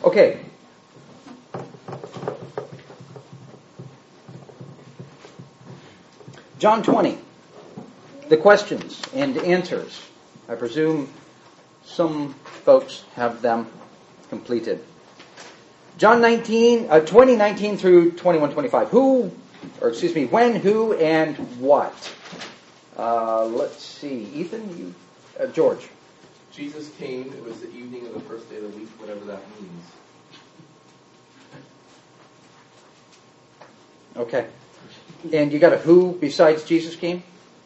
Okay. John 20. The questions and answers. I presume some folks have them completed. John 20:19 through 21:25. When, who, and what? Let's see. Ethan, George. Jesus came. It was the evening of the first day of the week, whatever that means. Okay. And you got a who besides Jesus came?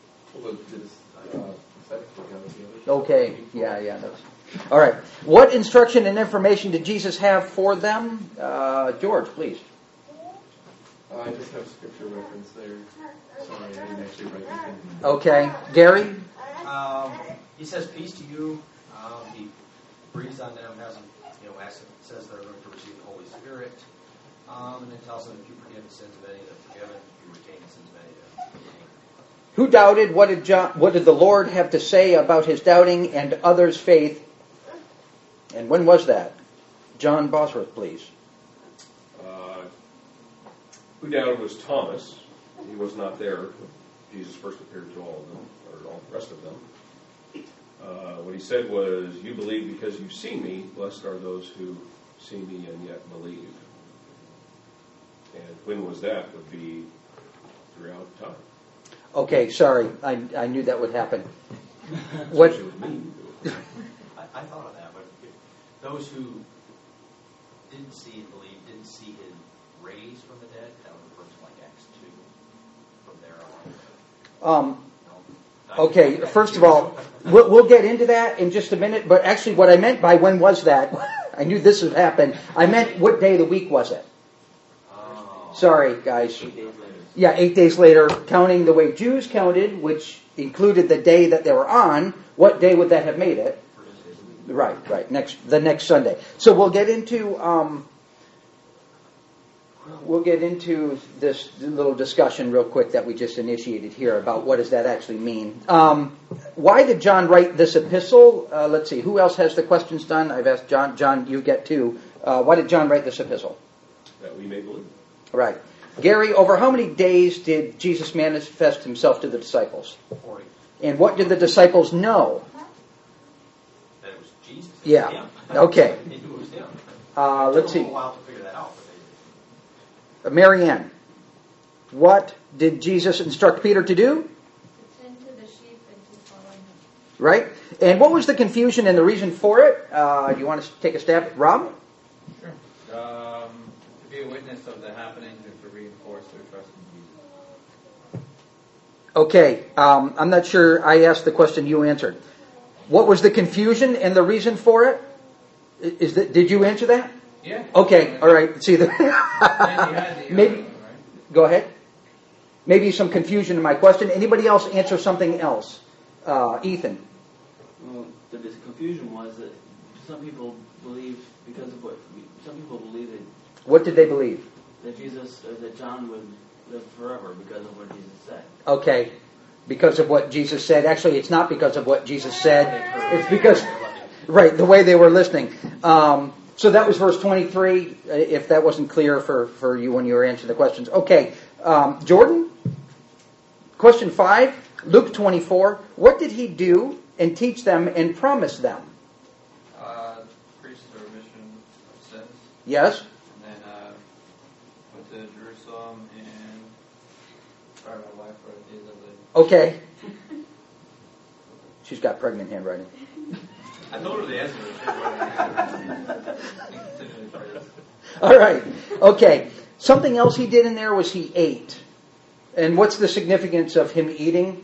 Okay. Yeah. All right. What instruction and information did Jesus have for them? George, please. I just have scripture reference there. Sorry, I didn't actually write anything. Okay. Gary? He says peace to you. He breathes on them, says they're going to receive the Holy Spirit, and then tells them if you forgive the sins of any, they're forgiven. If you retain the sins of any, they're retained. Who doubted? What did the Lord have to say about his doubting and others' faith? And when was that? John Bosworth, please. Who doubted was Thomas. He was not there when Jesus first appeared to all of them, or all the rest of them. What he said was, "You believe because you've seen me. Blessed are those who see me and yet believe." And when was that? Would be throughout time. Okay, sorry. I knew that would happen. What? I thought of that, but those who didn't see and believe, didn't see him raised from the dead, that would refer to like Acts 2 from there on. Okay, first of all, we'll get into that in just a minute, but actually what I meant by when was that, I knew this would happen, I meant what day of the week was it? Sorry, guys. 8 days later. Yeah, 8 days later, counting the way Jews counted, which included the day that they were on, what day would that have made it? Right, the next Sunday. So we'll get into this little discussion real quick that we just initiated here about what does that actually mean. Why did John write this epistle? Let's see, who else has the questions done? I've asked John. John, you get two. Why did John write this epistle? That we may believe. Right. Gary, over how many days did Jesus manifest himself to the disciples? 40. And what did the disciples know? That it was Jesus. Yeah. Okay. They knew it was him. Let's see. It took them a while to figure that out. Mary Ann, what did Jesus instruct Peter to do? Tend to the sheep and to follow him. Right? And what was the confusion and the reason for it? Do you want to take a stab? Rob? Sure. To be a witness of the happenings and to reinforce their trust in Jesus. Okay. I'm not sure I asked the question you answered. What was the confusion and the reason for it? Did you answer that? Yeah. Okay. All right. See the maybe. Right? Go ahead. Maybe some confusion in my question. Anybody else answer something else? Ethan. Well, the confusion was that some people believe because of some people believe that. What did they believe? That John would live forever because of what Jesus said. Okay. Because of what Jesus said. Actually, it's not because of what Jesus said. It's because, right, the way they were listening. So that was verse 23, if that wasn't clear for you when you were answering the questions. Okay. Jordan? Question 5, Luke 24. What did he do and teach them and promise them? Preached the remission of sins. Yes? And then went to Jerusalem and started my wife for the days of the... Okay. She's got pregnant handwriting. I told her the answer. All right. Okay. Something else he did in there was he ate. And what's the significance of him eating?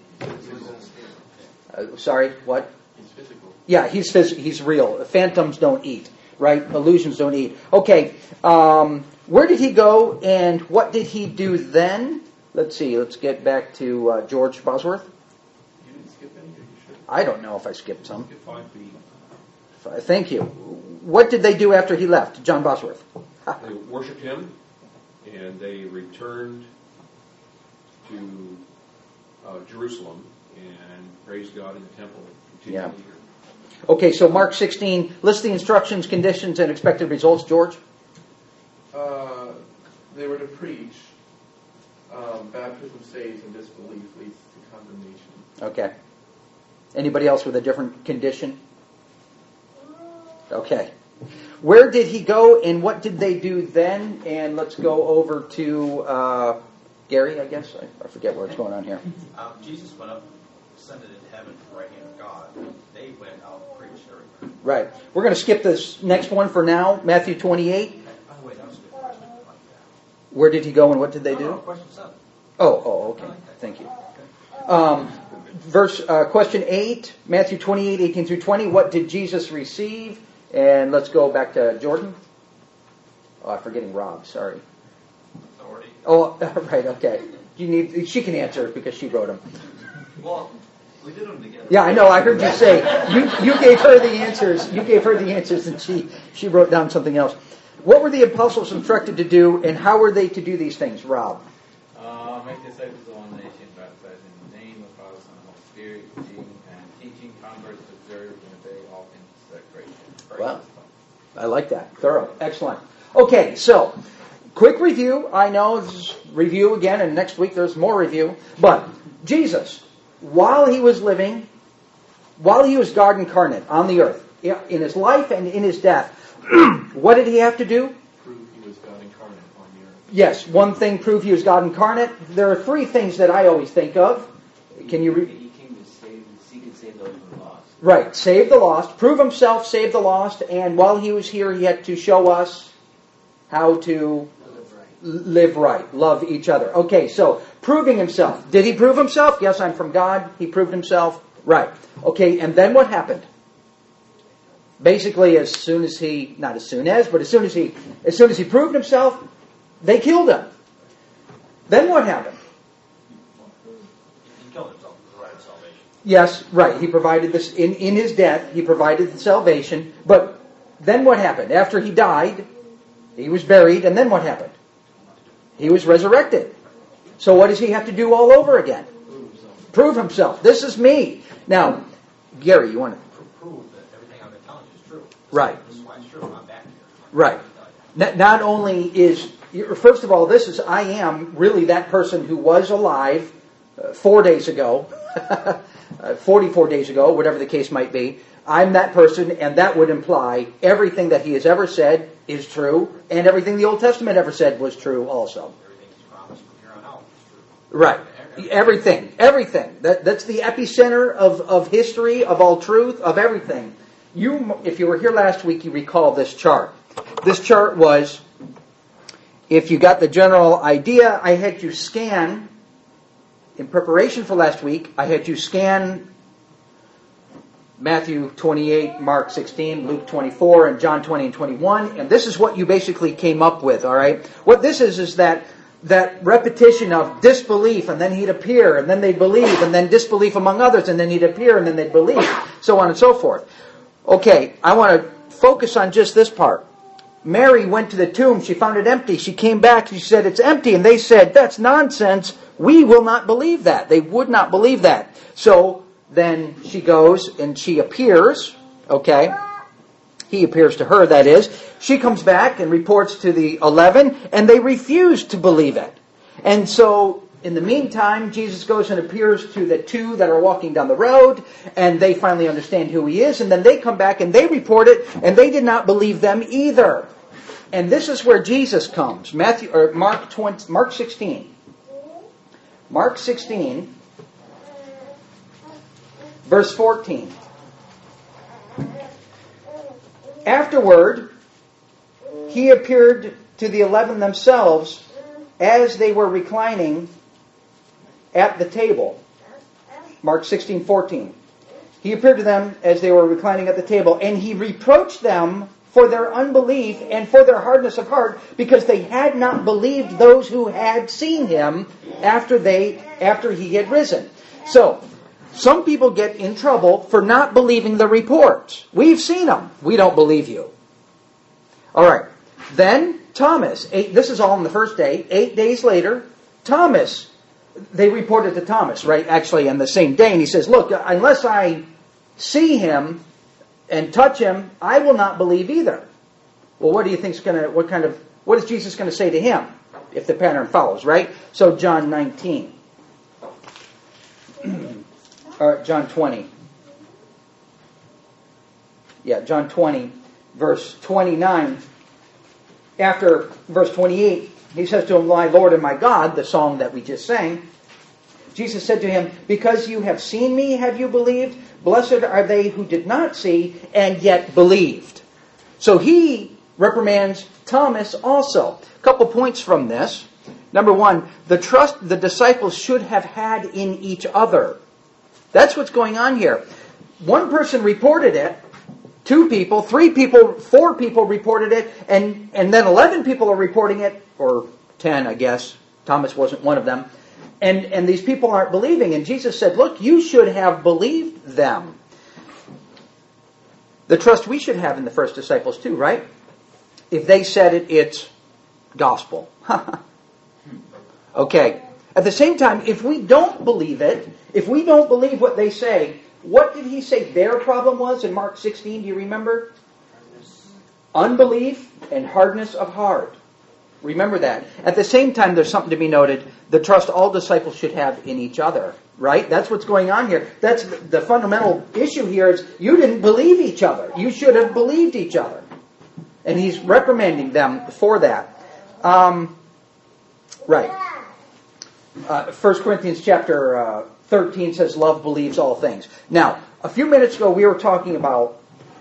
Sorry, what? He's physical. Yeah, he's real. Phantoms don't eat, right? Illusions don't eat. Okay. Where did he go and what did he do then? Let's see. Let's get back to George Bosworth. You didn't skip any, or you should? I don't know if I skipped some. Skip 5B. Thank you. What did they do after he left, John Bosworth? They worshipped him, and they returned to Jerusalem and praised God in the temple continually. Okay, so Mark 16, list the instructions, conditions, and expected results, George. They were to preach. Baptism saves and disbelief leads to condemnation. Okay. Anybody else with a different condition? Okay. Where did he go and what did they do then? And let's go over to Gary, I guess. I forget what's going on here. Jesus went up, ascended into heaven to the right hand of God. They went out and preached everywhere. Right. We're going to skip this next one for now, Matthew 28. By the way, that was a good question. I like that. Where did he go and what did they do? No, question 7. Oh, okay. Thank you. Question 8, Matthew 28, 18 through 20. What did Jesus receive? And let's go back to Jordan. Oh, I'm forgetting Rob. Sorry. Authority. Oh, right. Okay. She can answer it because she wrote them. Well, we did them together. Yeah, I know. I heard you say you gave her the answers. You gave her the answers, and she wrote down something else. What were the apostles instructed to do, and how were they to do these things, Rob? Make disciples of all nations, baptizing in the name of the Father, Son, and Holy Spirit, teaching converts to observe and obey all things that creation. Well, I like that. Thorough. Excellent. Okay, so quick review. I know this is review again, and next week there's more review. But Jesus, while he was living, while he was God incarnate on the earth, in his life and in his death, what did he have to do? Prove he was God incarnate on the earth. Yes, one thing, prove he was God incarnate. There are 3 things that I always think of. Can you He came to seek and save those who were lost. Right, save the lost, prove himself, save the lost, and while he was here, he had to show us how to live right, love each other. Okay, so proving himself. Did he prove himself? Yes, I'm from God. He proved himself. Right. Okay, and then what happened? Basically, as soon as he proved himself, they killed him. Then what happened? He killed himself to provide salvation. Yes, right. He provided this in his death. He provided the salvation. But then what happened? After he died, he was buried, and then what happened? He was resurrected. So what does he have to do all over again? Prove himself. This is me. Now, Gary, you want to? Prove that everything I've been telling you is true. Right. This is why it's true. I'm back here. Right. Not only is, first of all, I am really that person who was alive 4 days ago, 44 days ago, whatever the case might be. I'm that person, and that would imply everything that he has ever said is true, and everything the Old Testament ever said was true also. Everything he's promised from here on out is true. Right. Everything. That's the epicenter of history, of all truth, of everything. If you were here last week, you recall this chart. This chart was, if you got the general idea, I had you scan, in preparation for last week, I had you scan Matthew 28, Mark 16, Luke 24, and John 20 and 21, and this is what you basically came up with, all right? What this is that repetition of disbelief, and then he'd appear, and then they'd believe, and then disbelief among others, and then he'd appear, and then they'd believe, so on and so forth. Okay, I want to focus on just this part. Mary went to the tomb, she found it empty, she came back, she said, it's empty, and they said, that's nonsense, we will not believe that. They would not believe that. So then she goes and she appears, okay? He appears to her, that is. She comes back and reports to the 11, and they refuse to believe it. And so, in the meantime, Jesus goes and appears to the 2 that are walking down the road, and they finally understand who he is, and then they come back and they report it, and they did not believe them either. And this is where Jesus comes. Mark 16. Mark 16, verse 14. Afterward, he appeared to the 11 themselves as they were reclining at the table. Mark 16:14. He appeared to them as they were reclining at the table, and he reproached them for their unbelief and for their hardness of heart, because they had not believed those who had seen him after he had risen. So, some people get in trouble for not believing the reports. We've seen them. We don't believe you. All right. Then Thomas. This is all on the first day. 8 days later, Thomas. They reported to Thomas, right? Actually, on the same day, and he says, "Look, unless I see him, and touch him, I will not believe either. Well, what do you think's what is Jesus going to say to him if the pattern follows, right? So John 19. Or John 20. Yeah, John 20, verse 29. After verse 28, he says to him, "My Lord and my God," the song that we just sang. Jesus said to him, "Because you have seen me, have you believed? Blessed are they who did not see and yet believed." So he reprimands Thomas also. A couple points from this. Number one, the trust the disciples should have had in each other. That's what's going on here. One person reported it, 2 people, 3 people, 4 people reported it, and then 11 people are reporting it, or 10, I guess. Thomas wasn't one of them. And these people aren't believing. And Jesus said, look, you should have believed them. The trust we should have in the first disciples too, right? If they said it, it's gospel. Okay. At the same time, if we don't believe it, if we don't believe what they say, what did he say their problem was in Mark 16? Do you remember? Unbelief and hardness of heart. Remember that. At the same time, there's something to be noted. The trust all disciples should have in each other. Right? That's what's going on here. That's the fundamental issue here is you didn't believe each other. You should have believed each other. And he's reprimanding them for that. Right. 1 Corinthians chapter 13 says, love believes all things. Now, a few minutes ago we were talking about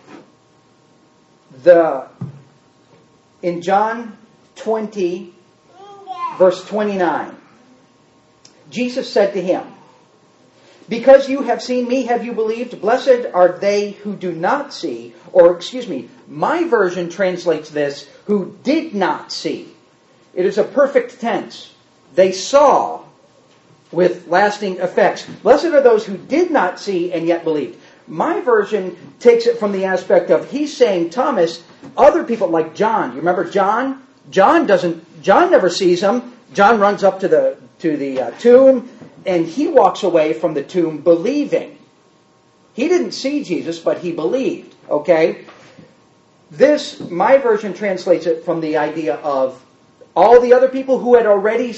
in John 20, verse 29, Jesus said to him, "Because you have seen me, have you believed? Blessed are they who do not see," or my version translates this, "who did not see." It is a perfect tense. They saw with lasting effects. Blessed are those who did not see and yet believed. My version takes it from the aspect of he's saying, Thomas, other people like John. You remember John? John never sees him. John runs up to the tomb and he walks away from the tomb believing. He didn't see Jesus, but he believed. Okay? My version translates it from the idea of all the other people who had already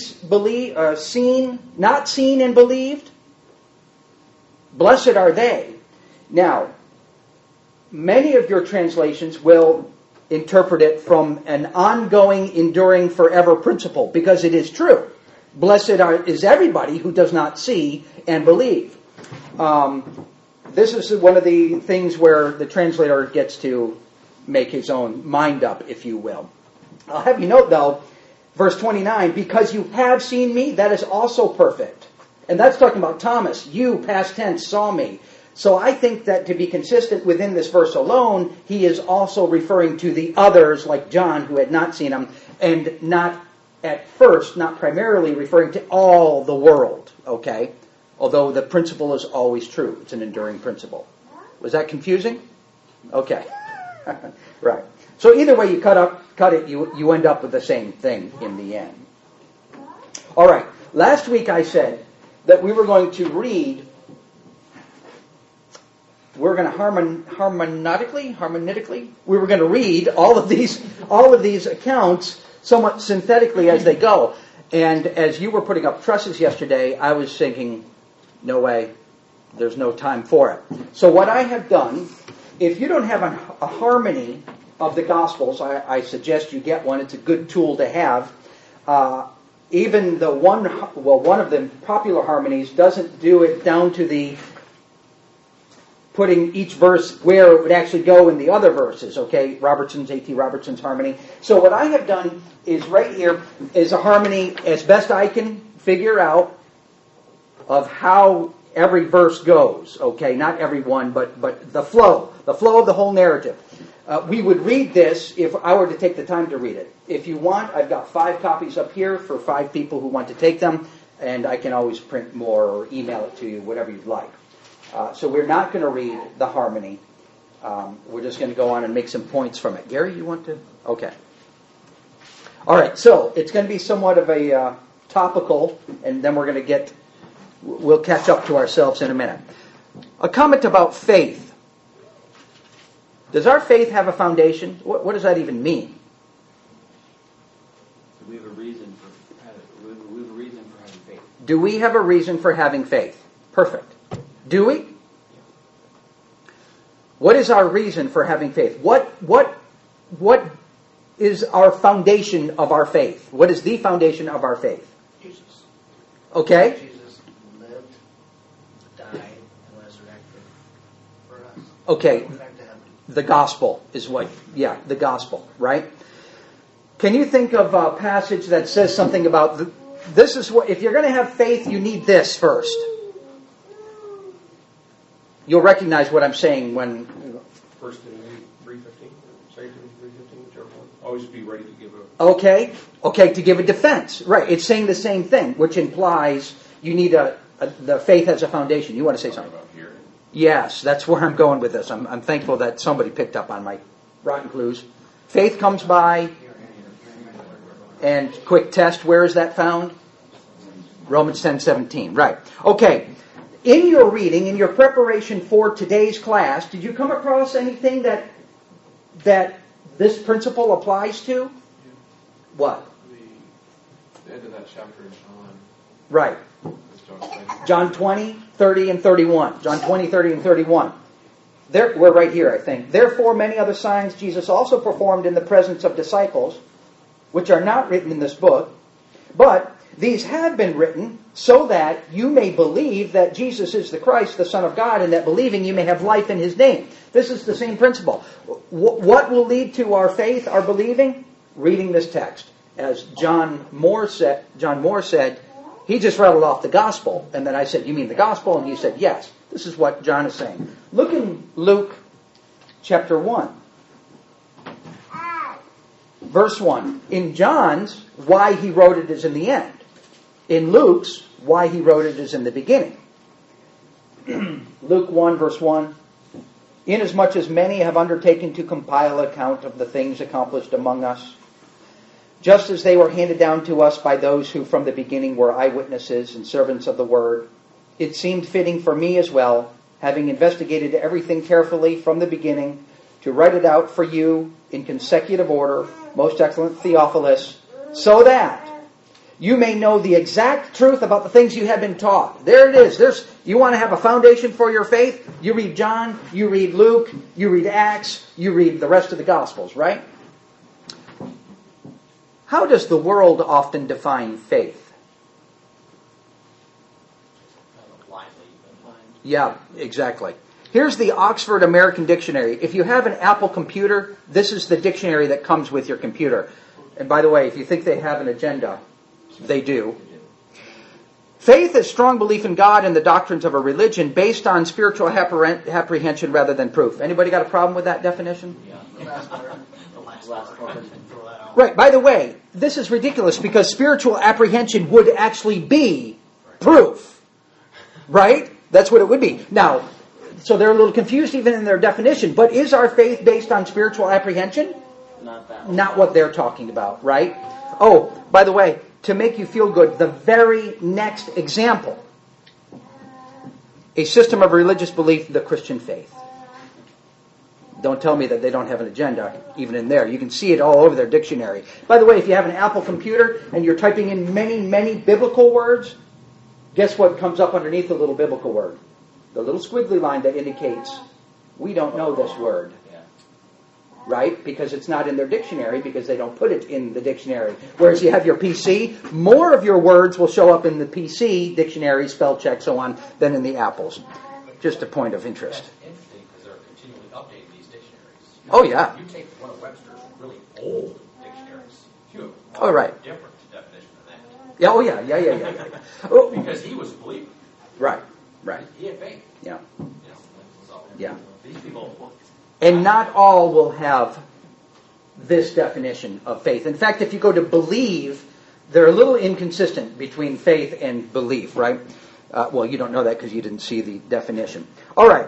not seen and believed. Blessed are they. Now, many of your translations will interpret it from an ongoing, enduring, forever principle, because it is true. Blessed is everybody who does not see and believe. This is one of the things where the translator gets to make his own mind up, if you will. I'll have you note, though, verse 29, because you have seen me, that is also perfect. And that's talking about Thomas. You, past tense, saw me. So I think that to be consistent within this verse alone, he is also referring to the others, like John, who had not seen him, and not at first, not primarily referring to all the world, okay? Although the principle is always true. It's an enduring principle. Was that confusing? Okay. Right. So either way you cut it, you end up with the same thing in the end. All right. Last week I said that we were going to read, we're going to harmonetically, we were going to read all of these accounts somewhat synthetically as they go. And as you were putting up trusses yesterday, I was thinking, no way, there's no time for it. So what I have done, if you don't have a harmony of the Gospels, I suggest you get one. It's a good tool to have. Even the one of the popular harmonies doesn't do it down to the putting each verse where it would actually go in the other verses, okay? A.T. Robertson's harmony. So what I have done is right here is a harmony as best I can figure out of how every verse goes, okay? Not every one, but the flow of the whole narrative. We would read this if I were to take the time to read it. If you want, I've got 5 copies up here for 5 people who want to take them, and I can always print more or email it to you, whatever you'd like. So we're not going to read the harmony. We're just going to go on and make some points from it. Gary, you want to? Okay. All right, so it's going to be somewhat of a topical, and then we'll catch up to ourselves in a minute. A comment about faith. Does our faith have a foundation? What does that even mean? We have a reason for having faith. Do we have a reason for having faith? Perfect. Do we? What is our reason for having faith? What is our foundation of our faith? What is the foundation of our faith? Jesus. Okay? Jesus lived, died, and resurrected for us. Okay. Back to heaven. The gospel is the gospel, right? Can you think of a passage that says something about this is what, if you're going to have faith, you need this first. You'll recognize what I'm saying when... 1 Timothy 3:15, 2 Timothy 3:15, whichever one. Always be ready to give a... Okay, to give a defense. Right, it's saying the same thing, which implies you need the faith as a foundation. You want to say something? About here. Yes, that's where I'm going with this. I'm thankful that somebody picked up on my rotten clues. Faith comes by, and quick test, where is that found? Romans 10:17, right. Okay, in your reading, in your preparation for today's class, did you come across anything that this principle applies to? What? The end of that chapter in John. Right. John 20, 30, and 31. John 20, 30, and 31. We're right here, I think. Therefore, many other signs Jesus also performed in the presence of disciples, which are not written in this book, but these have been written so that you may believe that Jesus is the Christ, the Son of God, and that believing you may have life in His name. This is the same principle. What will lead to our faith, our believing? Reading this text. As John Moore said, he just rattled off the gospel. And then I said, you mean the gospel? And he said, yes. This is what John is saying. Look in Luke chapter 1. Verse 1. In John's, why he wrote it is in the end. In Luke's, why he wrote it is in the beginning. Luke 1, verse 1. Inasmuch as many have undertaken to compile account of the things accomplished among us, just as they were handed down to us by those who from the beginning were eyewitnesses and servants of the word, it seemed fitting for me as well, having investigated everything carefully from the beginning, to write it out for you in consecutive order, most excellent Theophilus, so that you may know the exact truth about the things you have been taught. There it is. You want to have a foundation for your faith? You read John, you read Luke, you read Acts, you read the rest of the Gospels, right? How does the world often define faith? Blindly. Yeah, exactly. Here's the Oxford American Dictionary. If you have an Apple computer, this is the dictionary that comes with your computer. And by the way, if you think they have an agenda, they do. Faith is strong belief in God and the doctrines of a religion based on spiritual apprehension rather than proof. Anybody got a problem with that definition? The last part. Right, by the way, this is ridiculous because spiritual apprehension would actually be proof. Right? That's what it would be. Now, so they're a little confused even in their definition, but is our faith based on spiritual apprehension? Not that. Not what they're talking about, right? Oh, by the way, to make you feel good, the very next example, a system of religious belief, the Christian faith. Don't tell me that they don't have an agenda, even in there. You can see it all over their dictionary. By the way, if you have an Apple computer and you're typing in many, many biblical words, guess what comes up underneath the little biblical word? The little squiggly line that indicates we don't know this word. Right? Because it's not in their dictionary, because they don't put it in the dictionary. Whereas you have your PC, more of your words will show up in the PC dictionary, spell check, so on, than in the Apple's. Just a point of interest. That's interesting because they're continually updating these dictionaries. Oh, yeah. You take one of Webster's really old dictionaries. You have a Oh, right. different definition than that. Yeah, oh, yeah. Oh, Because he was a believer. right. He had faith. Yeah. You know, so Yeah. these people... And not all will have this definition of faith. In fact, if you go to believe, they're a little inconsistent between faith and belief, right? Well, you don't know that because you didn't see the definition. All right.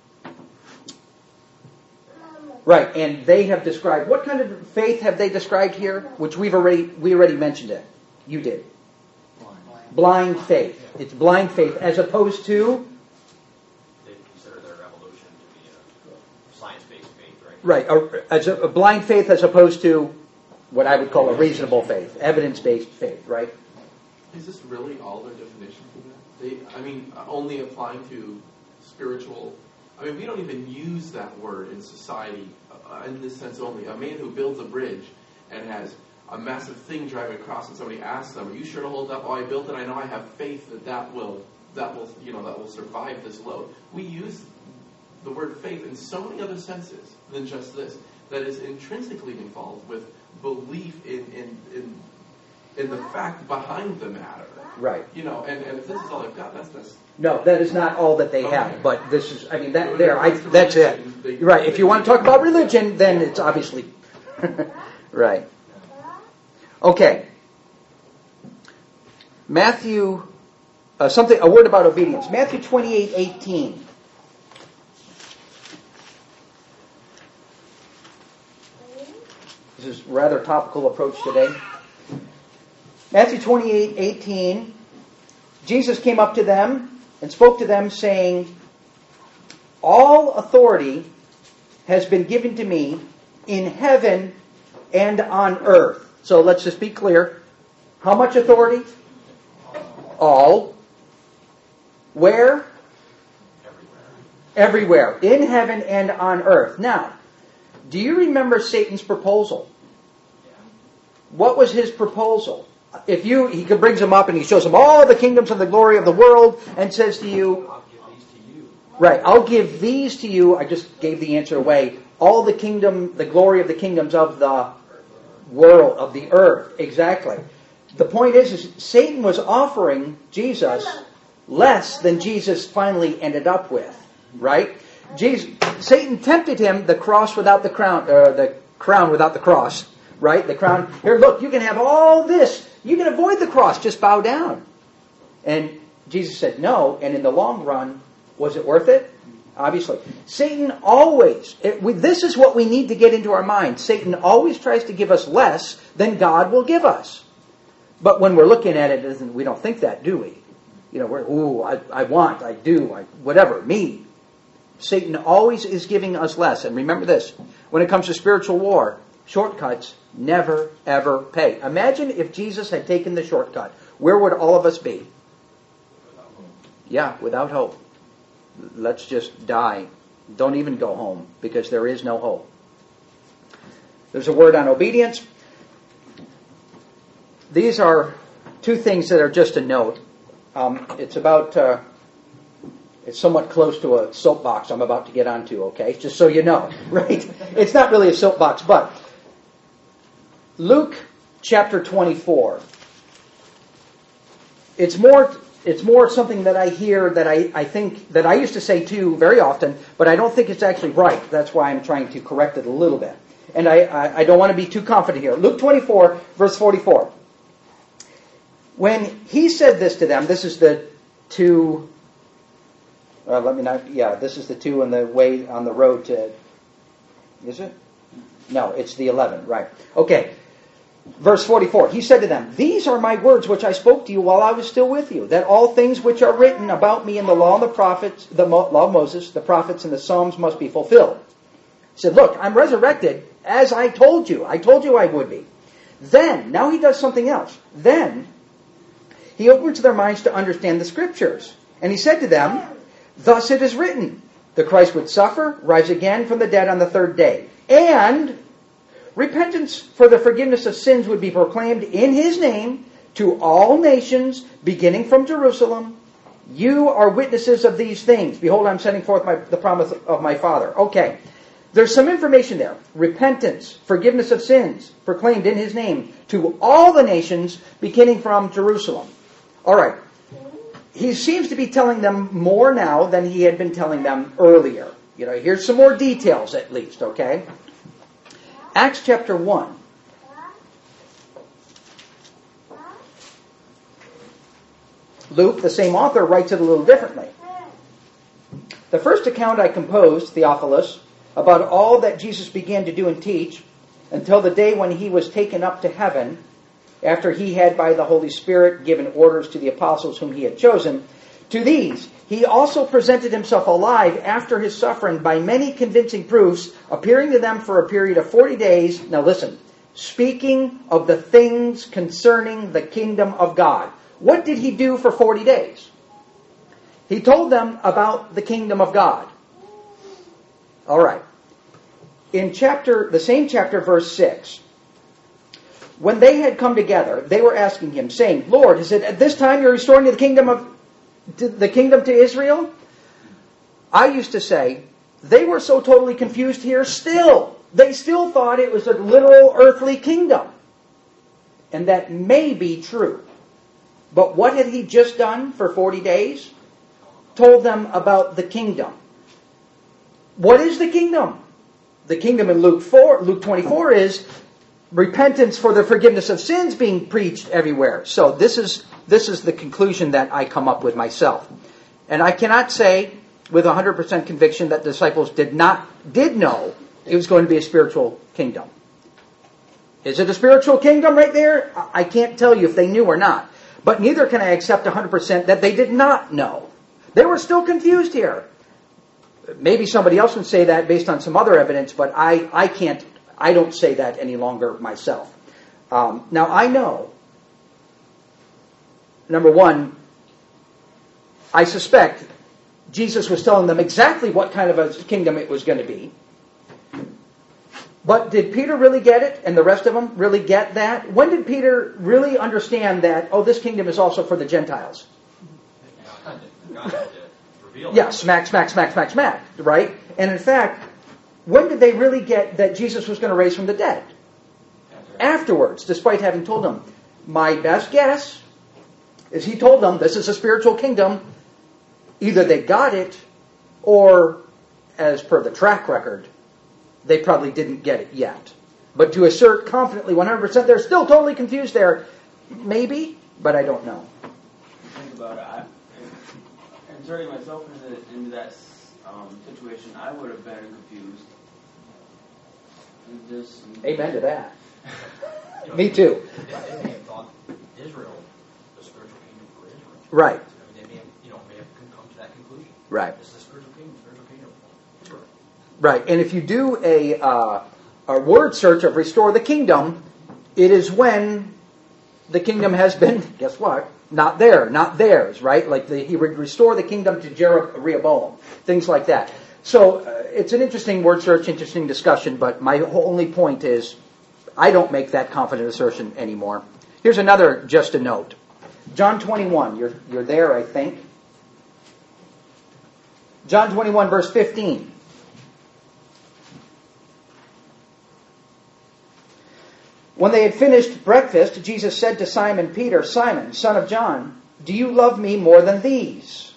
Right, and they have described, what kind of faith have they described here? Which we already mentioned it. You did. Blind faith. It's blind faith as opposed to... They consider their evolution to be a science-based faith, right? Right, as a blind faith as opposed to what I would call a reasonable faith, evidence-based faith, right? Is this really all their definition for that? Only applying to spiritual. We don't even use that word in society in this sense only. A man who builds a bridge and has a massive thing driving across, and somebody asks them, "Are you sure to hold up? Oh, I built it. I know I have faith that will survive this load." We use the word faith in so many other senses than just this, that is intrinsically involved with belief in the fact behind the matter. Right. And if this is all they've got, that's No, that is not all that they have, Okay. but this is, that's it. Right, if you want to talk about religion, then it's obviously, right. Okay. Matthew, a word about obedience. Matthew 28:18. This is a rather topical approach today. Matthew 28:18. Jesus came up to them and spoke to them, saying, "All authority has been given to me in heaven and on earth." So let's just be clear. How much authority? All. Where? Everywhere. In heaven and on earth. Now, do you remember Satan's proposal? What was his proposal? He brings them up and he shows them all the kingdoms and the glory of the world and says to you, I'll give these to you. right, I'll give these to you. I just gave the answer away. All the glory of the kingdoms of the world, of the earth. Exactly. The point is Satan was offering Jesus less than Jesus finally ended up with. Right? Satan tempted him, the cross without the crown, or the crown without the cross. Right? The crown. Here, look, you can have all this. You can avoid the cross. Just bow down. And Jesus said no. And in the long run, was it worth it? Obviously. Satan always, this is what we need to get into our mind. Satan always tries to give us less than God will give us. But when we're looking at it, we don't think that, do we? I do, whatever, me. Satan always is giving us less. And remember this, when it comes to spiritual war, shortcuts never, ever pay. Imagine if Jesus had taken the shortcut. Where would all of us be? Yeah, without hope. Let's just die. Don't even go home, because there is no hope. There's a word on obedience. These are two things that are just a note. It's somewhat close to a soapbox I'm about to get onto, okay? Just so you know, right? It's not really a soapbox, but Luke chapter 24. It's more something that I hear that I think that I used to say too very often, but I don't think it's actually right. That's why I'm trying to correct it a little bit. And I don't want to be too confident here. Luke 24, verse 44. When he said this to them, this is the two. This is the two on the way on the road to. Is it? No, it's the 11. Right. Okay. Verse 44, he said to them, "These are my words which I spoke to you while I was still with you, that all things which are written about me in the law and the prophets, the law of Moses, the prophets and the Psalms must be fulfilled." He said, "Look, I'm resurrected as I told you. I told you I would be." Then, now he does something else. Then, he opens their minds to understand the Scriptures. And he said to them, "Thus it is written, the Christ would suffer, rise again from the dead on the third day, and repentance for the forgiveness of sins would be proclaimed in his name to all nations, beginning from Jerusalem. You are witnesses of these things. Behold, I'm sending forth the promise of my Father." Okay, there's some information there. Repentance, forgiveness of sins, proclaimed in his name to all the nations, beginning from Jerusalem. All right. He seems to be telling them more now than he had been telling them earlier. Here's some more details at least, okay? Acts chapter 1. Luke, the same author, writes it a little differently. "The first account I composed, Theophilus, about all that Jesus began to do and teach, until the day when he was taken up to heaven, after he had by the Holy Spirit given orders to the apostles whom he had chosen, To these, he also presented himself alive after his suffering by many convincing proofs, appearing to them for a period of 40 days. Now listen, speaking of the things concerning the kingdom of God. What did he do for 40 days? He told them about the kingdom of God. All right. In the same chapter, verse 6, when they had come together, they were asking him, saying, Lord, is it at this time you're restoring the kingdom to Israel? I used to say, they were so totally confused here still. They still thought it was a literal earthly kingdom. And that may be true. But what had he just done for 40 days? Told them about the kingdom. What is the kingdom? The kingdom in Luke 24 is repentance for the forgiveness of sins being preached everywhere. So this is the conclusion that I come up with myself. And I cannot say with 100% conviction that the disciples did know it was going to be a spiritual kingdom. Is it a spiritual kingdom right there? I can't tell you if they knew or not. But neither can I accept 100% that they did not know. They were still confused here. Maybe somebody else would say that based on some other evidence, but I don't say that any longer myself. Now I know, number one, I suspect Jesus was telling them exactly what kind of a kingdom it was going to be. But did Peter really get it, and the rest of them really get that? When did Peter really understand that, this kingdom is also for the Gentiles? God had to reveal Yeah, smack, right? And in fact, when did they really get that Jesus was going to raise from the dead? Afterwards, despite having told them. My best guess is he told them this is a spiritual kingdom. Either they got it, or, as per the track record, they probably didn't get it yet. But to assert confidently 100% they're still totally confused there, maybe, but I don't know. Think about it. Inserting myself into that situation, I would have been confused. Amen to that. Me too. They may have thought Israel, the spiritual kingdom for Israel. Right. They may have come to that conclusion. Right. This is the spiritual kingdom for Israel. Right. And if you do a word search of restore the kingdom, it is when the kingdom has been, guess what? Not theirs, right? Like he would restore the kingdom to Rehoboam, things like that. So it's an interesting word search, interesting discussion, but my only point is I don't make that confident assertion anymore. Here's another, just a note. John 21, you're there, I think. John 21, verse 15. When they had finished breakfast, Jesus said to Simon Peter, Simon, son of John, do you love me more than these?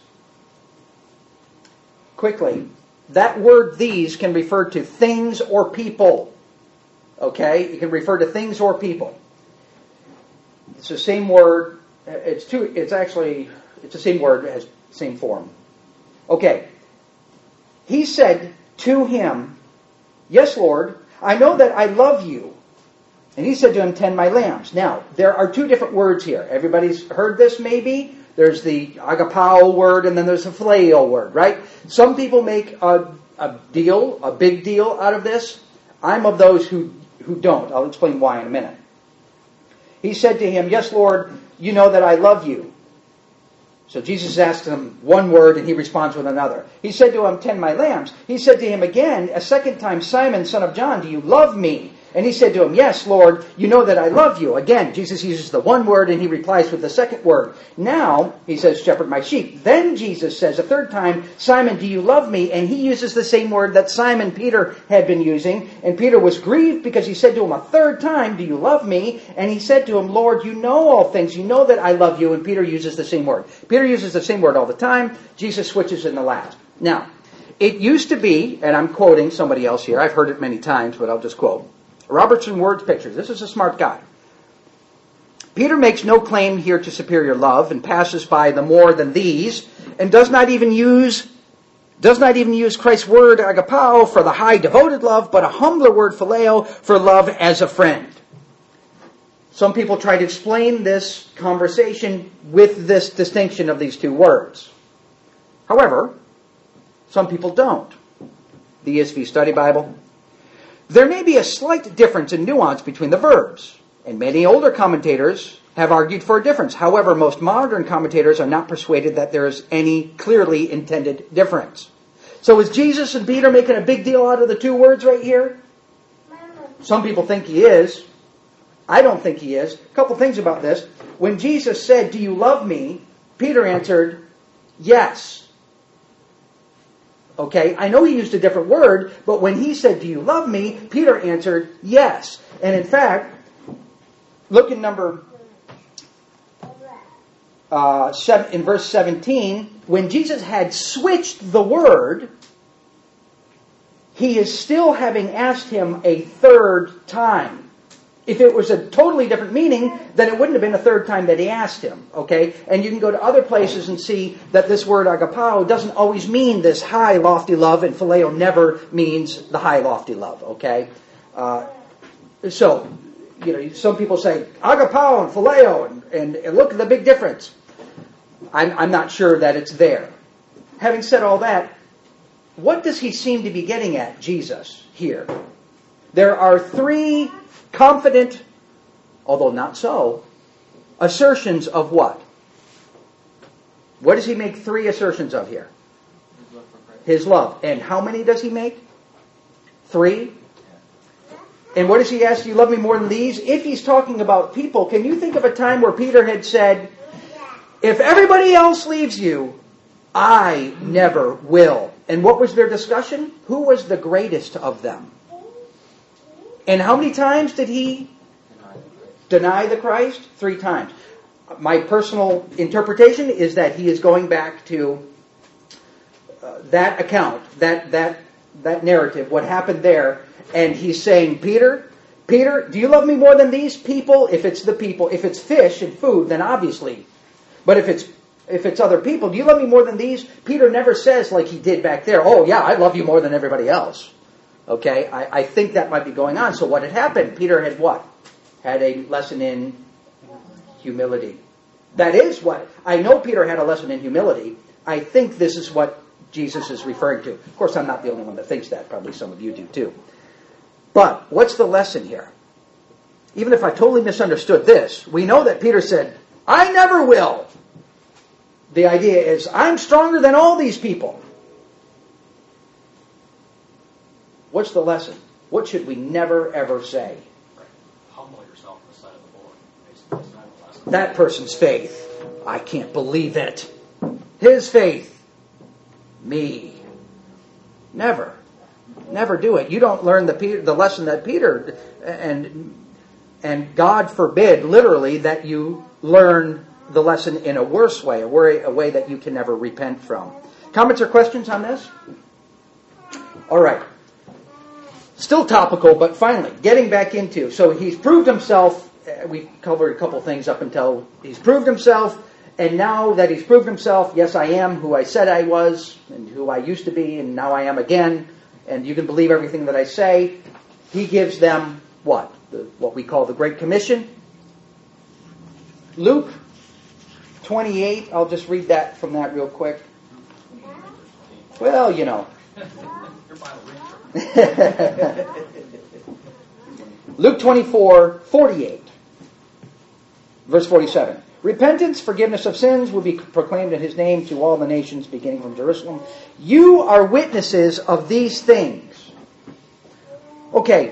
Quickly, that word these can refer to things or people. Okay? It can refer to things or people. It's the same word. It's the same word, it has the same form. Okay. He said to him, yes, Lord, I know that I love you. And he said to him, tend my lambs. Now, there are two different words here. Everybody's heard this maybe? There's the agapao word and then there's the phileo word, right? Some people make a big deal out of this. I'm of those who don't. I'll explain why in a minute. He said to him, yes, Lord, you know that I love you. So Jesus asks him one word and he responds with another. He said to him, tend my lambs. He said to him again, a second time, Simon, son of John, do you love me? And he said to him, yes, Lord, you know that I love you. Again, Jesus uses the one word and he replies with the second word. Now, he says, shepherd my sheep. Then Jesus says a third time, Simon, do you love me? And he uses the same word that Simon Peter had been using. And Peter was grieved because he said to him a third time, do you love me? And he said to him, Lord, you know all things. You know that I love you. And Peter uses the same word. Peter uses the same word all the time. Jesus switches in the last. Now, it used to be, and I'm quoting somebody else here. I've heard it many times, but I'll just quote. Robertson Word Pictures. This is a smart guy. Peter makes no claim here to superior love and passes by the more than these and does not even use Christ's word agapao for the high devoted love, but a humbler word phileo for love as a friend. Some people try to explain this conversation with this distinction of these two words. However, some people don't. The ESV Study Bible. There may be a slight difference in nuance between the verbs, and many older commentators have argued for a difference. However, most modern commentators are not persuaded that there is any clearly intended difference. So is Jesus and Peter making a big deal out of the two words right here? Some people think he is. I don't think he is. A couple things about this. When Jesus said, "Do you love me?" Peter answered, "Yes." Okay, I know he used a different word, but when he said, "Do you love me?" Peter answered, "Yes." And in fact, look in in verse 17, when Jesus had switched the word, he is still having asked him a third time. If it was a totally different meaning, then it wouldn't have been a third time that he asked him, okay? And you can go to other places and see that this word agapao doesn't always mean this high, lofty love, and phileo never means the high, lofty love, okay? So, some people say agapao and phileo, and look at the big difference. I'm not sure that it's there. Having said all that, what does he seem to be getting at, Jesus, here? There are three confident, although not so, assertions of what? What does he make three assertions of here? His love. And how many does he make? Three? And what does he ask? Do you love me more than these? If he's talking about people, can you think of a time where Peter had said, "If everybody else leaves you, I never will"? And what was their discussion? Who was the greatest of them? And how many times did he deny the Christ? 3 times. My personal interpretation is that he is going back to that account, that narrative, what happened there, and he's saying, Peter, do you love me more than these people? If it's the people, if it's fish and food, then obviously. But if it's other people, do you love me more than these? Peter never says like he did back there, "Oh yeah, I love you more than everybody else." Okay, I think that might be going on. So what had happened? Peter had what? Had a lesson in humility. That is what, I know Peter had a lesson in humility. I think this is what Jesus is referring to. Of course, I'm not the only one that thinks that. Probably some of you do too. But what's the lesson here? Even if I totally misunderstood this, we know that Peter said, "I never will." The idea is, I'm stronger than all these people. What's the lesson? What should we never, ever say? Humble yourself in the sight of the Lord. Basically, that's the lesson. That person's faith. I can't believe it. His faith. Me. Never. Never do it. You don't learn the lesson that Peter, and God forbid, literally, that you learn the lesson in a worse way, a way that you can never repent from. Comments or questions on this? All right. Still topical, but finally, getting back into, so he's proved himself, we covered a couple things up until he's proved himself, and now that he's proved himself, yes, I am who I said I was, and who I used to be, and now I am again, and you can believe everything that I say. He gives them what? What we call the Great Commission. Luke 28, I'll just read that from that real quick. Well, Luke 24:48, verse 47. Repentance, forgiveness of sins will be proclaimed in his name to all the nations, beginning from Jerusalem. You are witnesses of these things. Okay.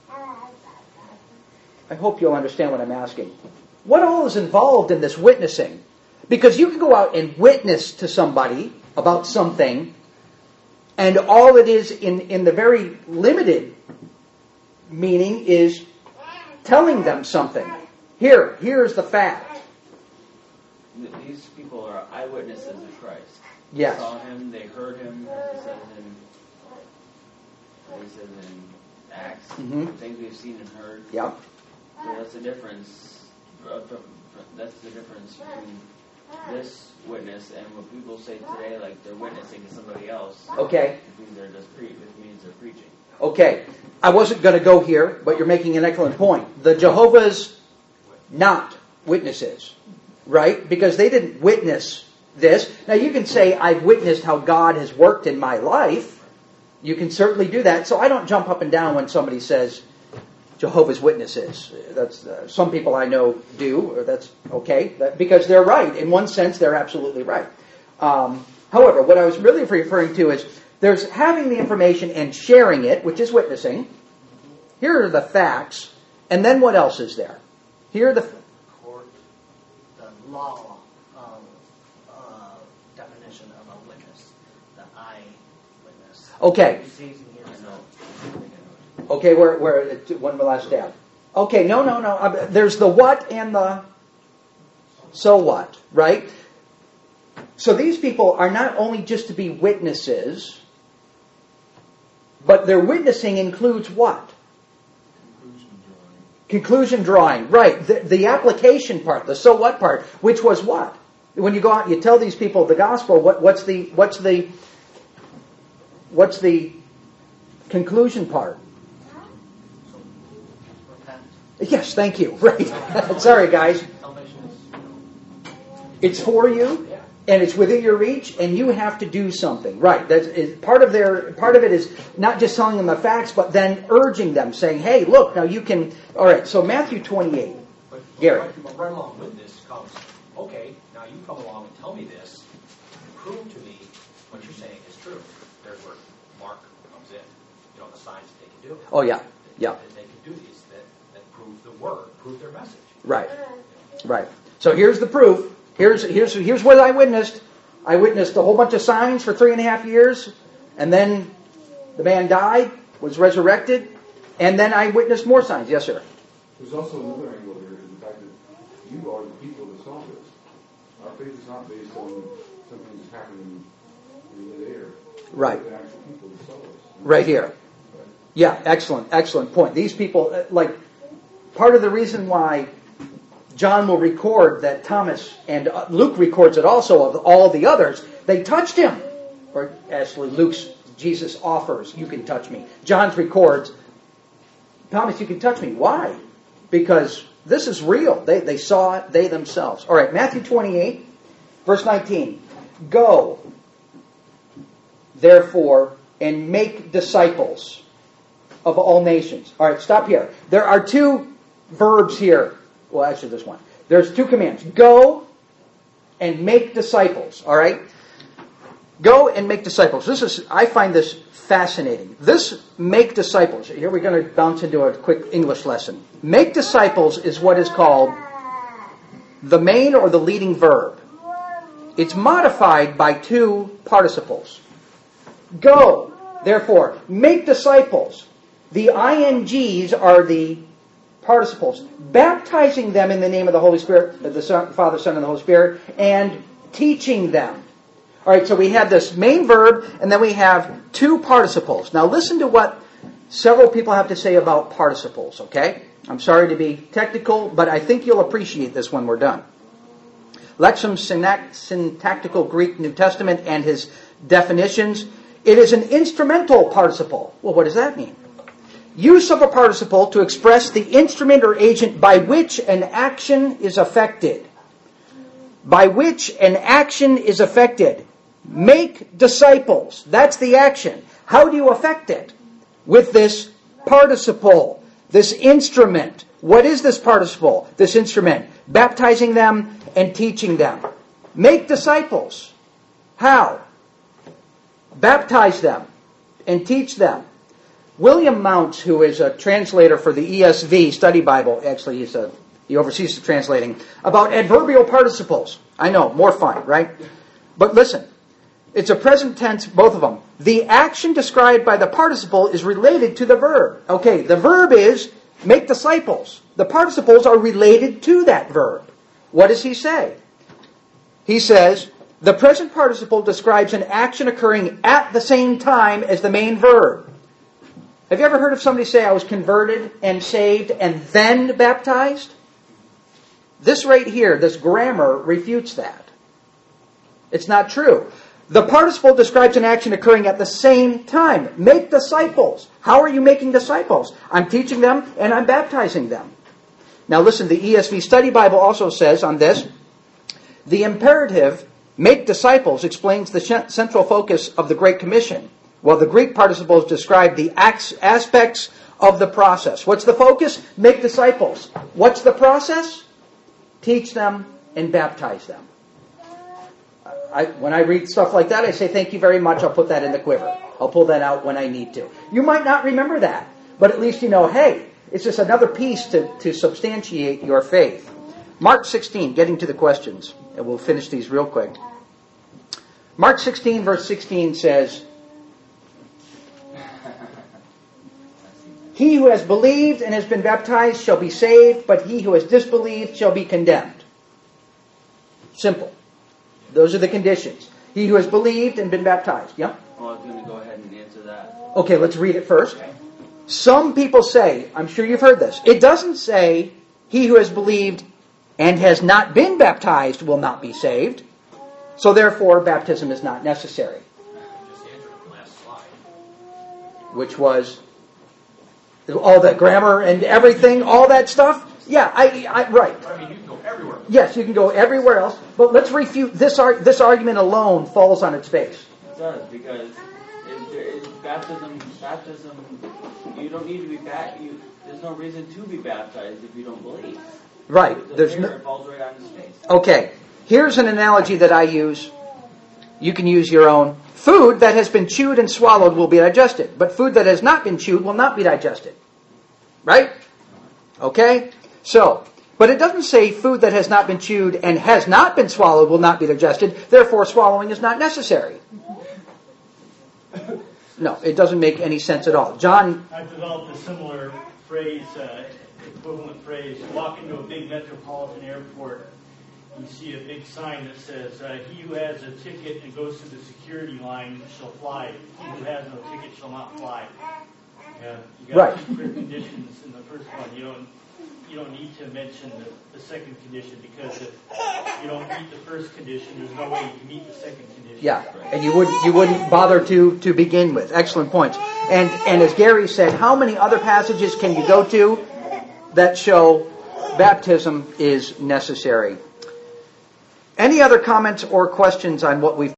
I hope you'll understand what I'm asking. What all is involved in this witnessing? Because you can go out and witness to somebody about something, and all it is in the very limited meaning is telling them something. Here's the fact. These people are eyewitnesses of Christ. Yes. They saw him, they heard him, as it says in Acts, things we've seen and heard. Yep. So that's the difference. That's the difference between this witness and what people say today, like they're witnessing to somebody else. Okay. It means they're preaching. Okay. I wasn't going to go here, but you're making an excellent point. The Jehovah's not witnesses, right? Because they didn't witness this. Now you can say, I've witnessed how God has worked in my life. You can certainly do that. So I don't jump up and down when somebody says Jehovah's Witnesses. That's some people I know do, or that's okay, because they're right. In one sense, they're absolutely right. However, what I was really referring to is there's having the information and sharing it, which is witnessing. Here are the facts. And then what else is there? Here are the law definition of a witness, the eyewitness. Okay. He sees and hears. Okay, where one last stab. Okay, no. There's the what and the so what, right? So these people are not only just to be witnesses, but their witnessing includes what? Conclusion drawing, right. The application part, the so what part, which was what? When you go out and you tell these people the gospel, what's the conclusion part? Repent. Yes, thank you. Right. Sorry, guys. It's for you, and it's within your reach, and you have to do something. Right. Part of it is not just telling them the facts, but then urging them, saying, "Hey, look, now you can." All right. So Matthew 28. Gary. But right along with this comes, okay, now you come along and tell me this, and prove to me what you're saying is true. There's where Mark comes in. You know, the signs that they can do. Oh yeah. That they can do these that prove the word, prove their message. Right. Right. So here's the proof. Here's what I witnessed. I witnessed a whole bunch of signs for 3.5 years, and then the man died, was resurrected, and then I witnessed more signs. Yes, sir. There's also another angle here, is the fact that you are the people that saw this. Our faith is not based on something that's happening in midair. Right. The actual people that saw this. Right here. Yeah, excellent point. These people, part of the reason why John will record that Thomas, and Luke records it also of all the others, they touched him. Or actually, Jesus offers, you can touch me. John records, Thomas, you can touch me. Why? Because this is real. They saw it, they themselves. All right, Matthew 28, verse 19. Go, therefore, and make disciples of all nations. All right, stop here. There are two verbs here. Well, actually, there's one. There's two commands. Go and make disciples. All right? Go and make disciples. I find this fascinating. This make disciples. Here we're going to bounce into a quick English lesson. Make disciples is what is called the main or the leading verb. It's modified by two participles. Go, therefore, make disciples. The INGs are the participles, baptizing them in the name of the Holy Spirit, the Father, Son, and the Holy Spirit, and teaching them. All right, so we have this main verb, and then we have two participles. Now listen to what several people have to say about participles, okay? I'm sorry to be technical, but I think you'll appreciate this when we're done. Lexham Syntactical Greek New Testament and his definitions. It is an instrumental participle. Well, what does that mean? Use of a participle to express the instrument or agent by which an action is effected. By which an action is effected. Make disciples. That's the action. How do you effect it? With this participle, this instrument. What is this participle, this instrument? Baptizing them and teaching them. Make disciples. How? Baptize them and teach them. William Mounts, who is a translator for the ESV study Bible, actually he oversees the translating, about adverbial participles. I know, more fun, right? But listen, it's a present tense, both of them. The action described by the participle is related to the verb. Okay, the verb is make disciples. The participles are related to that verb. What does he say? He says, the present participle describes an action occurring at the same time as the main verb. Have you ever heard of somebody say, I was converted and saved and then baptized? This right here, this grammar refutes that. It's not true. The participle describes an action occurring at the same time. Make disciples. How are you making disciples? I'm teaching them and I'm baptizing them. Now listen, the ESV Study Bible also says on this, the imperative Make disciples explains the central focus of the Great Commission, while the Greek participles describe the aspects of the process. What's the focus? Make disciples. What's the process? Teach them and baptize them. When I read stuff like that, I say, thank you very much. I'll put that in the quiver. I'll pull that out when I need to. You might not remember that, but at least you know, hey, it's just another piece to substantiate your faith. Mark 16, getting to the questions, and we'll finish these real quick. Mark 16, verse 16 says, he who has believed and has been baptized shall be saved, but he who has disbelieved shall be condemned. Simple. Those are the conditions. He who has believed and been baptized. Yeah? Well, I was going to go ahead and answer that. Okay, let's read it first. Some people say, I'm sure you've heard this, it doesn't say he who has believed and has not been baptized will not be saved. So therefore, baptism is not necessary. Just answered the last slide. Which was all the grammar and everything, all that stuff? Yeah, right. But I mean, you can go everywhere. Yes, you can go everywhere else, but let's refute this argument alone falls on its face. It does, because baptism, you don't need to be baptized. There's no reason to be baptized if you don't believe. Right. It falls right on his face. Okay. Here's an analogy that I use. You can use your own. Food that has been chewed and swallowed will be digested, but food that has not been chewed will not be digested. Right? Okay? So, but it doesn't say food that has not been chewed and has not been swallowed will not be digested, therefore swallowing is not necessary. No, it doesn't make any sense at all. John... I've developed a similar phrase, equivalent phrase. You walk into a big metropolitan airport, you see a big sign that says, he who has a ticket and goes through the security line shall fly. He who has no ticket shall not fly. You got two conditions in the first one. You don't need to mention the second condition, because if you don't meet the first condition, there's no way you can meet the second condition. Yeah, and you wouldn't bother to begin with. Excellent points. And as Gary said, how many other passages can you go to that show baptism is necessary? Any other comments or questions on what we've